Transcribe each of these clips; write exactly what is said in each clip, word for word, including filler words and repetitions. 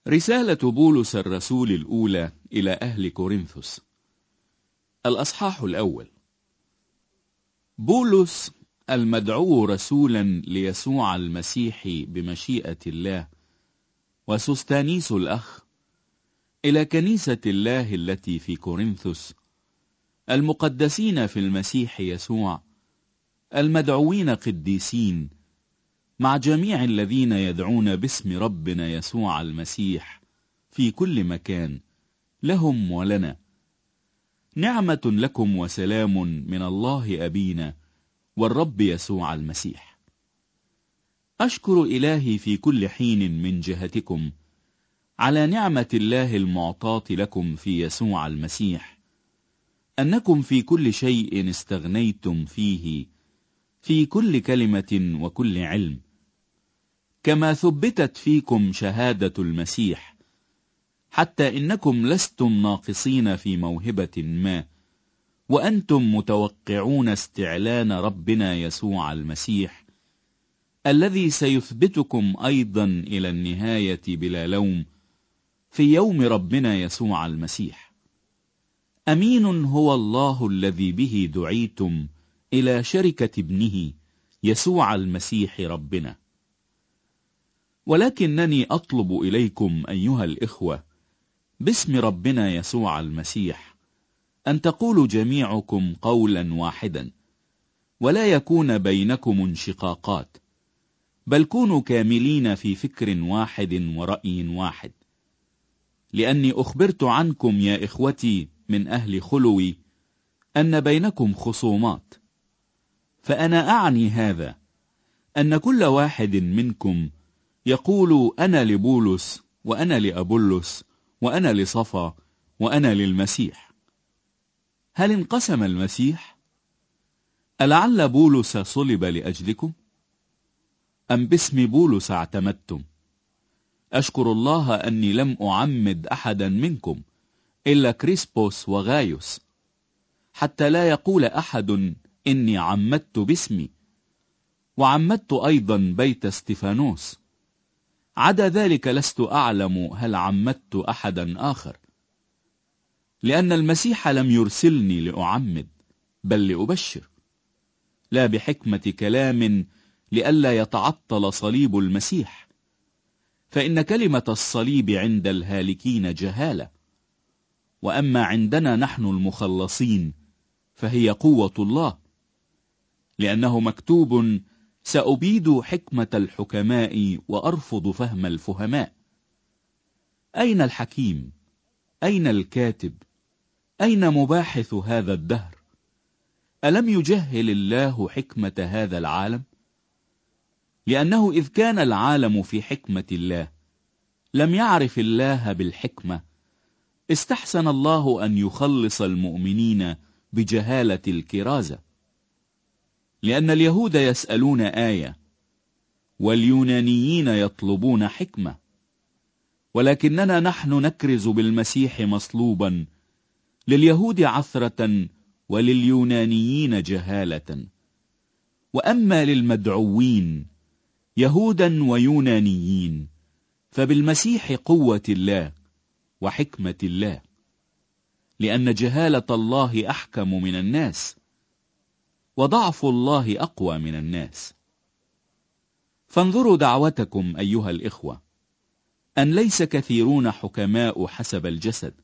رسالة بولس الرسول الأولى إلى أهل كورنثوس، الأصحاح الأول. بولس المدعو رسولا ليسوع المسيح بمشيئة الله، وسوستانيس الأخ، إلى كنيسة الله التي في كورنثوس، المقدسين في المسيح يسوع، المدعوين قديسين، مع جميع الذين يدعون باسم ربنا يسوع المسيح في كل مكان، لهم ولنا. نعمة لكم وسلام من الله أبينا والرب يسوع المسيح. أشكر إلهي في كل حين من جهتكم على نعمة الله المعطاة لكم في يسوع المسيح، أنكم في كل شيء استغنيتم فيه، في كل كلمة وكل علم، كما ثبتت فيكم شهادة المسيح، حتى إنكم لستم ناقصين في موهبة ما، وأنتم متوقعون استعلان ربنا يسوع المسيح، الذي سيثبتكم أيضا إلى النهاية بلا لوم في يوم ربنا يسوع المسيح. أمين هو الله الذي به دعيتم إلى شركة ابنه يسوع المسيح ربنا. ولكنني أطلب إليكم أيها الإخوة باسم ربنا يسوع المسيح أن تقولوا جميعكم قولا واحدا، ولا يكون بينكم انشقاقات، بل كونوا كاملين في فكر واحد ورأي واحد. لأني أخبرت عنكم يا إخوتي من أهل خلوي أن بينكم خصومات، فأنا أعني هذا، أن كل واحد منكم يقول أنا لبولس، وأنا لأبولس، وأنا لصفا، وأنا للمسيح. هل انقسم المسيح؟ ألعل بولس صلب لأجلكم؟ أم باسم بولس اعتمدتم؟ أشكر الله أني لم أعمد أحدا منكم إلا كريسبوس وغايوس، حتى لا يقول أحد إني عمدت باسمي، وعمدت أيضا بيت استفانوس. عدا ذلك لست أعلم هل عمدت أحدا آخر، لأن المسيح لم يرسلني لأعمد بل لأبشر، لا بحكمة كلام لئلا يتعطل صليب المسيح، فإن كلمة الصليب عند الهالكين جهالة، وأما عندنا نحن المخلصين فهي قوة الله. لأنه مكتوب: سأبيد حكمة الحكماء وأرفض فهم الفهماء. أين الحكيم؟ أين الكاتب؟ أين مباحث هذا الدهر؟ ألم يجهل الله حكمة هذا العالم؟ لأنه إذ كان العالم في حكمة الله لم يعرف الله بالحكمة، استحسن الله أن يخلص المؤمنين بجهالة الكرازة. لأن اليهود يسألون آية، واليونانيين يطلبون حكمة، ولكننا نحن نكرز بالمسيح مصلوبا، لليهود عثرة ولليونانيين جهالة. وأما للمدعوين يهودا ويونانيين فبالمسيح قوة الله وحكمة الله، لأن جهالة الله أحكم من الناس، وضعف الله أقوى من الناس. فانظروا دعوتكم أيها الإخوة، أن ليس كثيرون حكماء حسب الجسد،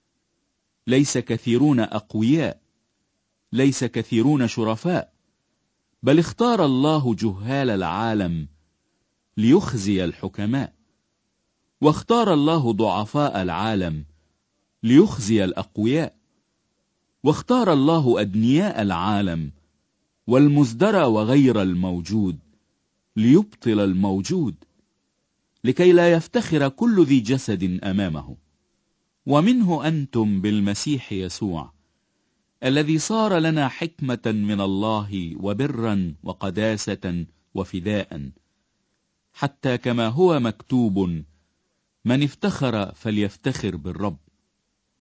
ليس كثيرون أقوياء، ليس كثيرون شرفاء، بل اختار الله جهال العالم ليخزي الحكماء، واختار الله ضعفاء العالم ليخزي الأقوياء، واختار الله أدنياء العالم والمزدرى وغير الموجود ليبطل الموجود، لكي لا يفتخر كل ذي جسد أمامه. ومنه أنتم بالمسيح يسوع، الذي صار لنا حكمة من الله وبرا وقداسة وفداء، حتى كما هو مكتوب: من افتخر فليفتخر بالرب.